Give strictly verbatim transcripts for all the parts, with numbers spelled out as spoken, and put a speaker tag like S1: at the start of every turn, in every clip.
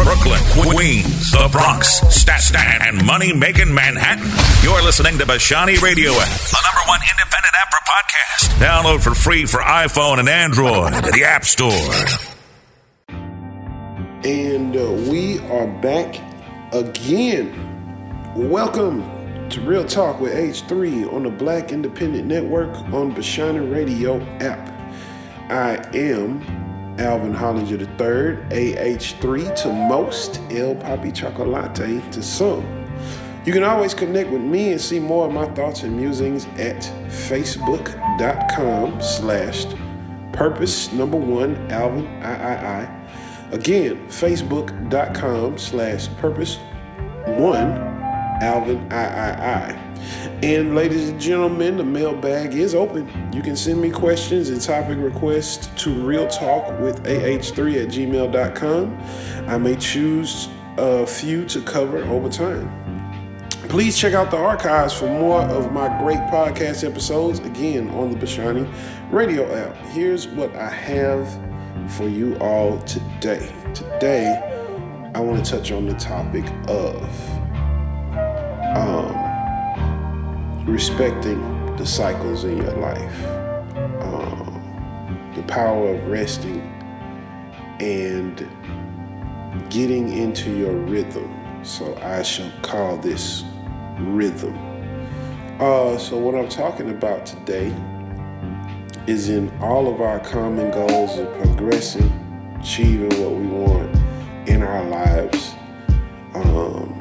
S1: Brooklyn, Queens, the Bronx, Staten, and money-making Manhattan. You're listening to Bashani Radio App, the number one independent app for podcasts. Download for free for iPhone and Android at the App Store.
S2: And uh, we are back again. Welcome to Real Talk with H three on the Black Independent Network on Bashani Radio App. I am Alvin Hollinger the third, A H three to most, El Papi Chocolate to some. You can always connect with me and see more of my thoughts and musings at facebook.com slash purpose number one Alvin I I I. Again, facebook.com slash purpose one Alvin I I I. And ladies and gentlemen, the mailbag is open. You can send me questions and topic requests to realtalkwith A H three at gmail dot com. I may choose a few to cover over time. Please check out the archives for more of my great podcast episodes, again, on the Bashani Radio app. Here's what I have for you all today. Today, I want to touch on the topic of um, respecting the cycles in your life, um, the power of resting and getting into your rhythm. So I shall call this rhythm. Uh, so what I'm talking about today is in all of our common goals of progressing, achieving what we want in our lives, um,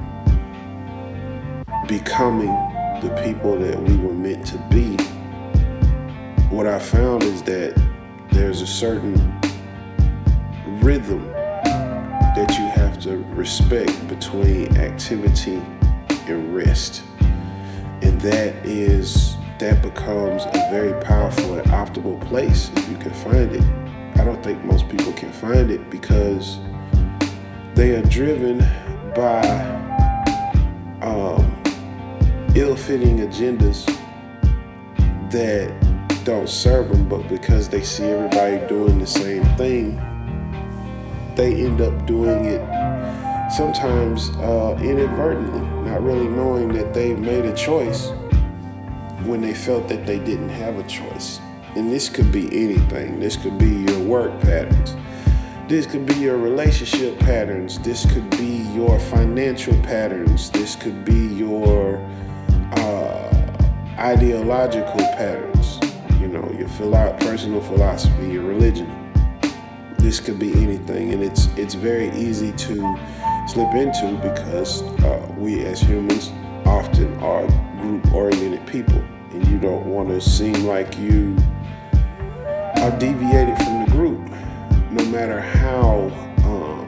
S2: becoming the people that we were meant to be. What I found is that there's a certain rhythm that you have to respect between activity and rest. And that is, that becomes a very powerful and optimal place if you can find it. I don't think most people can find it because they are driven by um, ill-fitting agendas that don't serve them, but because they see everybody doing the same thing, they end up doing it sometimes uh, inadvertently, not really knowing that they made a choice when they felt that they didn't have a choice. And this could be anything. This could be your work patterns. This could be your relationship patterns. This could be your financial patterns. This could be your uh, ideological patterns. You know, your philo- personal philosophy, your religion. This could be anything, and it's it's very easy to slip into because uh, we as humans often are group-oriented people, and you don't want to seem like you are deviated from the group, no matter how um,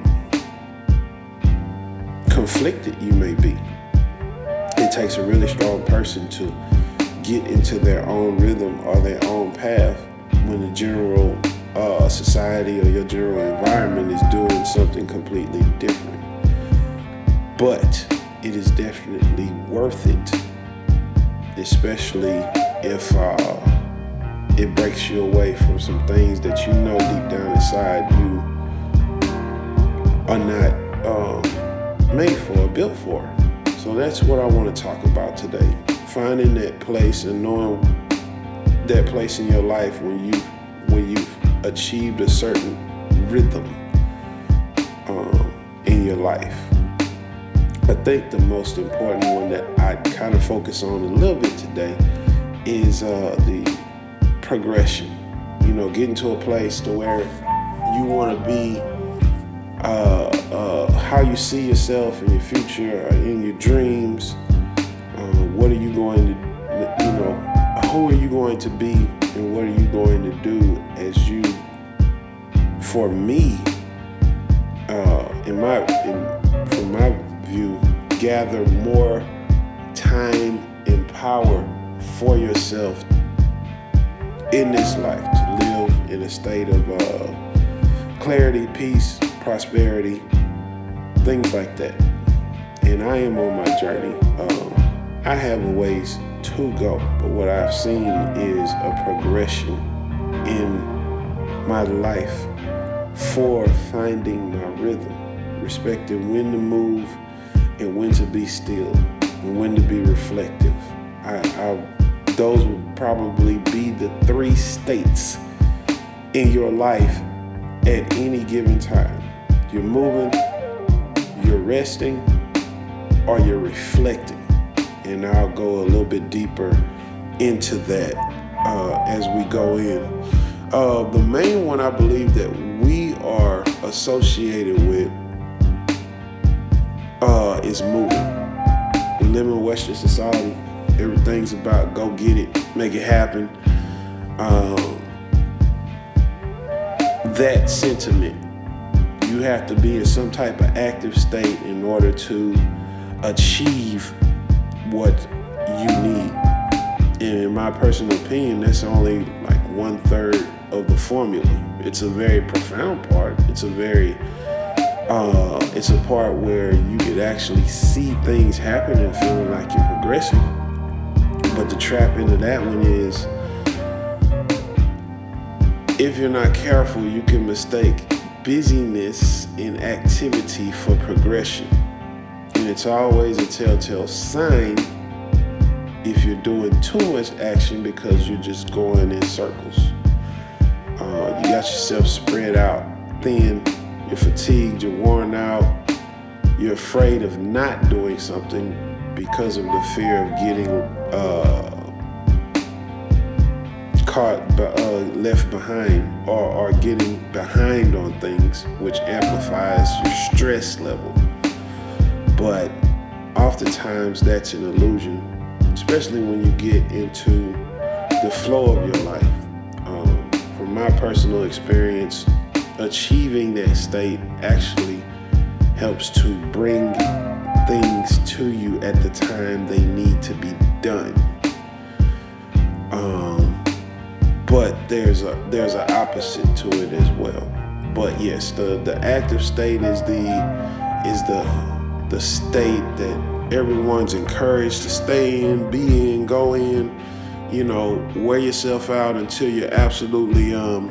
S2: conflicted you may be. It takes a really strong person to get into their own rhythm or their own path when the general uh, society or your general environment is doing something completely different. But it is definitely worth it, especially if uh, it breaks you away from some things that you know deep down inside you are not um, made for or built for. So that's what I want to talk about today. Finding that place and knowing that place in your life when you when you've achieved a certain rhythm um, in your life. I think the most important one that I kind of focus on a little bit today is uh, the progression. You know, getting to a place to where you want to be, uh, uh, how you see yourself in your future, uh, in your dreams. Uh, what are you going to, you know, who are you going to be, and what are you going to do as you, for me, uh, in my, in, from my view, gather more time and power for yourself in this life to live in a state of uh, clarity, peace, prosperity, things like that. And I am on my journey. Um, I have a ways to go, but what I've seen is a progression in my life for finding my rhythm. respecting when to move and when to be still and when to be reflective. I, I, those would probably be the three states in your life at any given time. You're moving, you're resting, or you're reflecting. And I'll go a little bit deeper into that uh, as we go in. Uh, the main one I believe that we are associated with uh, is moving. We live in Western society. Everything's about go get it, make it happen. Um, that sentiment, you have to be in some type of active state in order to achieve what you need. And in my personal opinion, that's only like one third of the formula. It's a very profound part. It's a very, uh, it's a part where you could actually see things happen and feeling like you're progressing. But the trap into that one is, if you're not careful, you can mistake busyness and activity for progression. And it's always a telltale sign if you're doing too much action because you're just going in circles. Uh, you got yourself spread out thin, you're fatigued, you're worn out, you're afraid of not doing something because of the fear of getting uh, caught, uh, left behind, or, or getting behind on things, which amplifies your stress level. But oftentimes that's an illusion, especially when you get into the flow of your life. Um, from my personal experience, achieving that state actually helps to bring things to you at the time they need to be done. Um, but there's a there's an opposite to it as well. But yes, the, the active state is the is the the state that everyone's encouraged to stay in, be in, go in, you know, wear yourself out until you're absolutely um,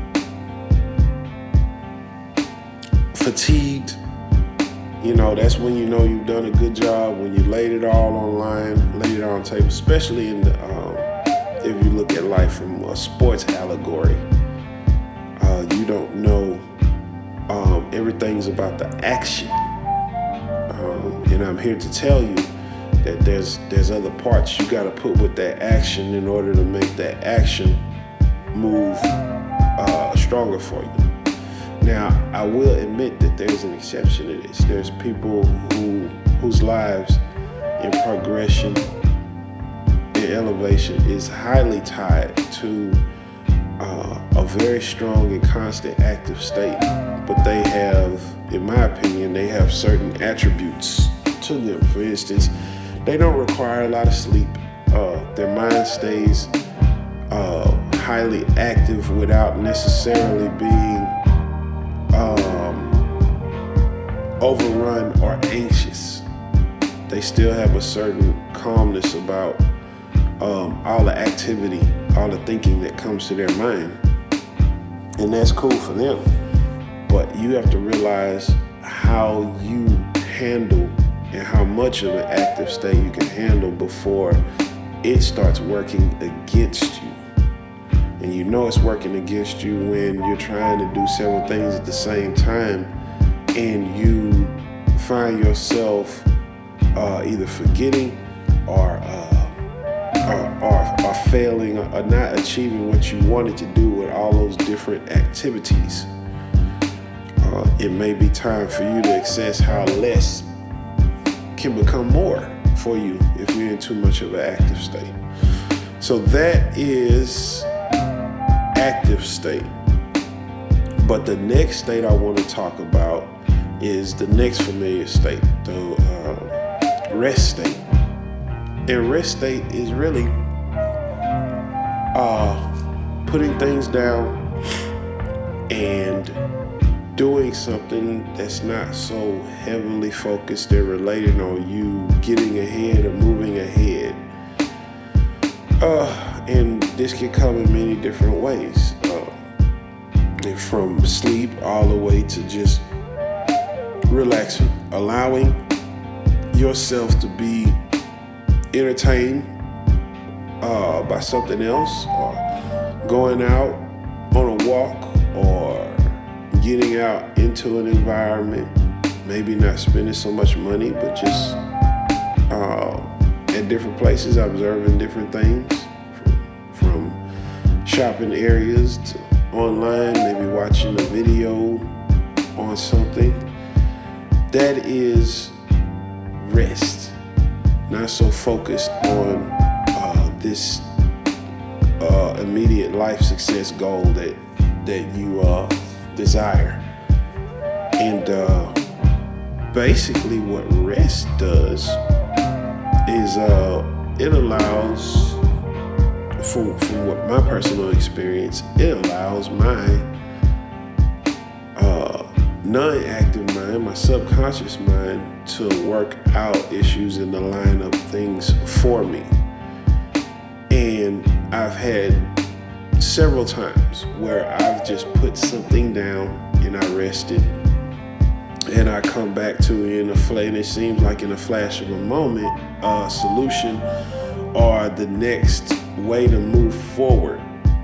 S2: fatigued. You know, that's when you know you've done a good job, when you laid it all online, laid it on tape, especially in the, um, if you look at life from a sports allegory. Uh, you don't know, um, everything's about the action. Um, and I'm here to tell you that there's there's other parts you got to put with that action in order to make that action move uh, stronger for you. Now, I will admit that there's an exception to this. There's people who whose lives in progression and elevation is highly tied to uh, a very strong and constant active state, but they have, in my opinion, they have certain attributes to them. For instance, they don't require a lot of sleep. Uh, their mind stays uh, highly active without necessarily being um, overrun or anxious. They still have a certain calmness about um, all the activity, all the thinking that comes to their mind. And that's cool for them. But you have to realize how you handle and how much of an active state you can handle before it starts working against you. And you know it's working against you when you're trying to do several things at the same time and you find yourself uh, either forgetting or, uh, or, or, or failing or not achieving what you wanted to do with all those different activities. Uh, it may be time for you to assess how less can become more for you if you're in too much of an active state. So that is active state. But the next state I want to talk about is the next familiar state, the uh, rest state. And rest state is really uh, putting things down and doing something that's not so heavily focused and related on you getting ahead or moving ahead. Uh, and this can come in many different ways. Uh, from sleep all the way to just relaxing, allowing yourself to be entertained uh, by something else, or going out on a walk, or getting out into an environment, maybe not spending so much money, but just uh, at different places, observing different things, from, from shopping areas to online, maybe watching a video on something. That is rest, not so focused on uh, this uh, immediate life success goal that that you uh, desire. And uh, basically what rest does is uh, it allows, from, from what my personal experience, it allows my uh, non-active mind, my subconscious mind, to work out issues in the line of things for me. And I've had several times where I've just put something down and I rested, and I come back to it in a flash, and it seems like in a flash of a moment, a solution or the next way to move forward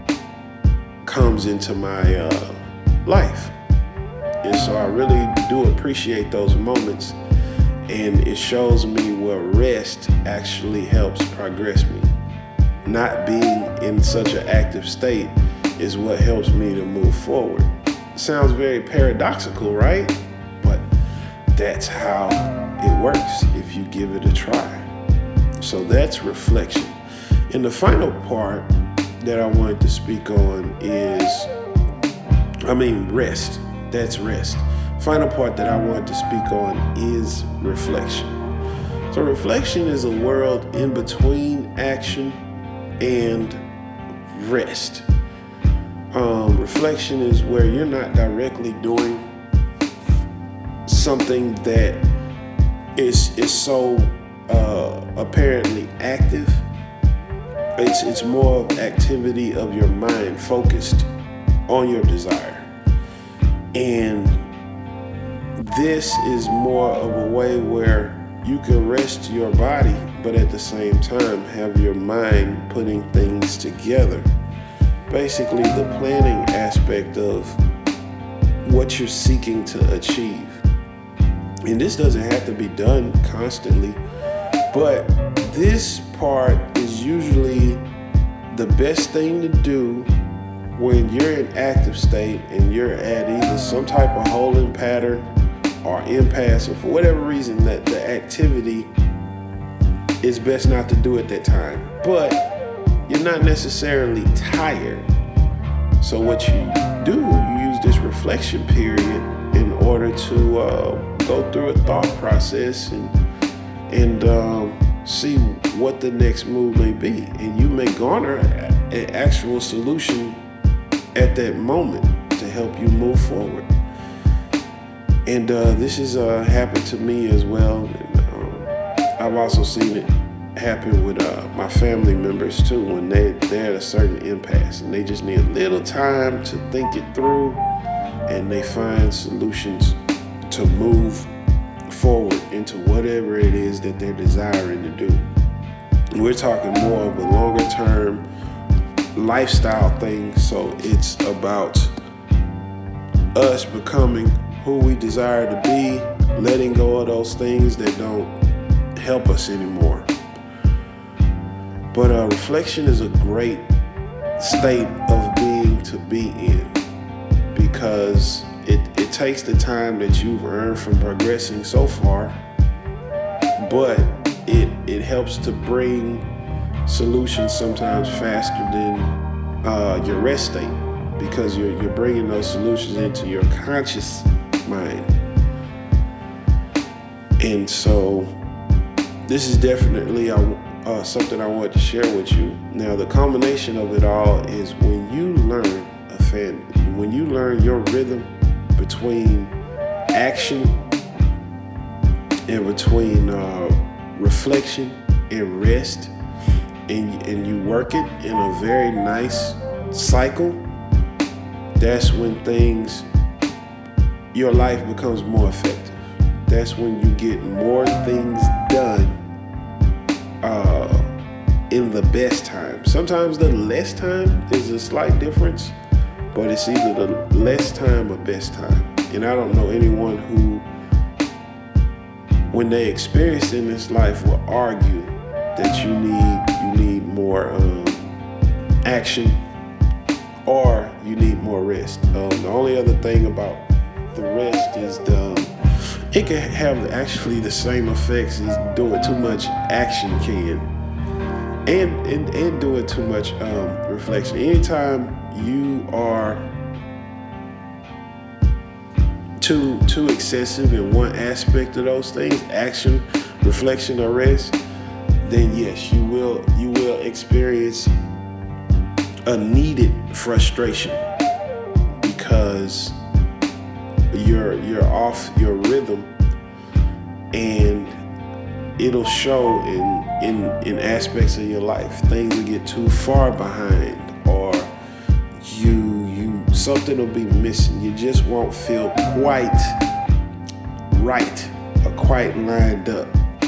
S2: comes into my uh, life. And so I really do appreciate those moments, and it shows me where rest actually helps progress me. Not being in such an active state is what helps me to move forward. Sounds very paradoxical, right? But that's how it works if you give it a try. So that's reflection. And the final part that I wanted to speak on is, I mean, rest. That's rest. Final part that I wanted to speak on is reflection. So reflection is a world in between action and rest. Um, reflection is where you're not directly doing something that is is so uh, apparently active. It's it's more of activity of your mind focused on your desire. And this is more of a way where you can rest your body, but at the same time have your mind putting things together. Basically, the planning aspect of what you're seeking to achieve. And this doesn't have to be done constantly, but this part is usually the best thing to do when you're in active state and you're at either some type of holding pattern or impasse, or for whatever reason that the activity is best not to do at that time. But you're not necessarily tired. So what you do, you use this reflection period in order to uh, go through a thought process and and um, see what the next move may be. And you may garner an actual solution at that moment to help you move forward. And uh, this has uh, happened to me as well. And, um, I've also seen it happen with uh, my family members too, when they, they're at a certain impasse and they just need a little time to think it through, and they find solutions to move forward into whatever it is that they're desiring to do. We're talking more of a longer term lifestyle thing, so it's about us becoming who we desire to be, letting go of those things that don't help us anymore. But uh, reflection is a great state of being to be in, because it, it takes the time that you've earned from progressing so far, but it it helps to bring solutions sometimes faster than uh, your rest state, because you're you're bringing those solutions into your conscious mind. And so this is definitely uh, uh, something I wanted to share with you. Now, the culmination of it all is when you learn a fan, when you learn your rhythm between action and between uh, reflection and rest, and, and you work it in a very nice cycle, that's when things, your life becomes more effective. that's when you get more things done uh, in the best time. Sometimes the less time is a slight difference, but it's either the less time or best time. And I don't know anyone who, when they experience in this life, will argue that you need you need more um, action or you need more rest. Um, the only other thing about the rest is the it can have actually the same effects as doing too much action can, and and, and doing too much um, reflection. Anytime you are too too excessive in one aspect of those things, action, reflection, or rest, then yes, you will you will experience a needed frustration because you're you're off your rhythm, and it'll show in in in aspects of your life. Things will get too far behind, or you you something will be missing. You just won't feel quite right or quite lined up.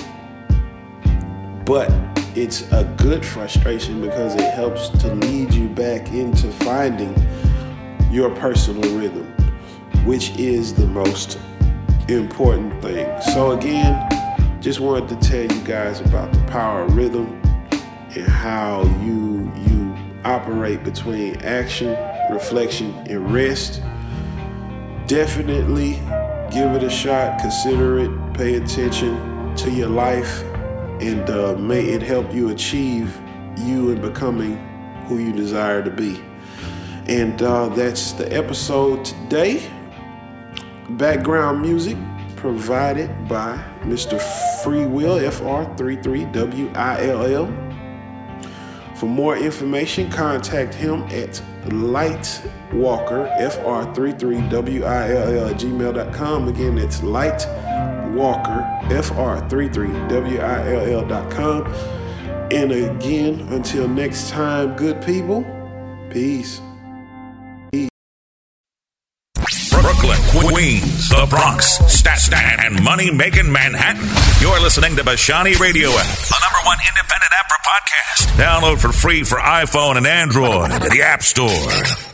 S2: But it's a good frustration because it helps to lead you back into finding your personal rhythm, which is the most important thing. So again, just wanted to tell you guys about the power of rhythm and how you you operate between action, reflection, and rest. Definitely give it a shot, consider it, pay attention to your life, and uh, may it help you achieve you in becoming who you desire to be. And uh, that's the episode today. Background music provided by Mister Free Will, F R thirty-three W I L L. For more information, contact him at Lightwalker, F R thirty-three W I L L at gmail dot com. Again, it's Lightwalker, F R thirty-three W I L L dot com. And again, until next time, good people, peace.
S1: Brooklyn, Queens, the Bronx, Staten, and money-making Manhattan. You're listening to Bashani Radio App, the number one independent app for podcasts. Download for free for iPhone and Android at the App Store.